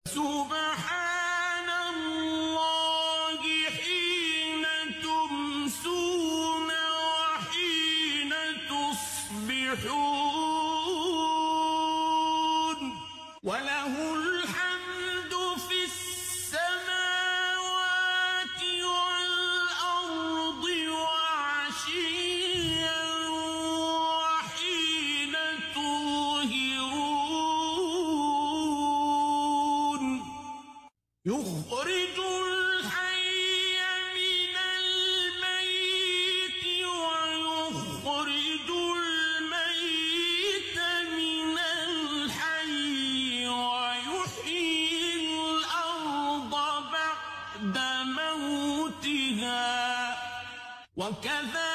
سبحان الله حين تمسون وحين تصبحون وله الحمد في السماوات والأرض وعشيا وحين تظهرون يخرج الحي من الميت ويخرج الميت من الحي ويحيي الأرض بعد موتها وكذلك